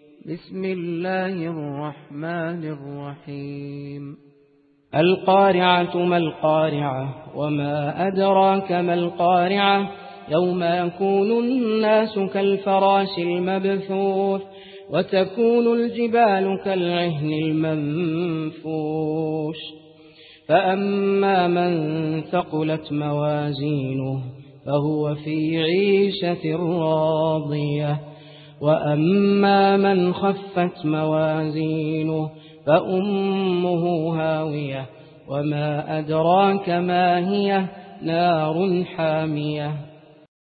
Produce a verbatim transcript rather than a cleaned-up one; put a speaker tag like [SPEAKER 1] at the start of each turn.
[SPEAKER 1] بسم الله الرحمن الرحيم.
[SPEAKER 2] القارعة ما القارعة وما أدراك ما القارعة يوم يكون الناس كالفراش المبثوث وتكون الجبال كالعهن المنفوش فأما من ثقلت موازينه فهو في عيشة راضية وأما من خفت موازينه فأمه هاوية وما أدراك ما هي نار حامية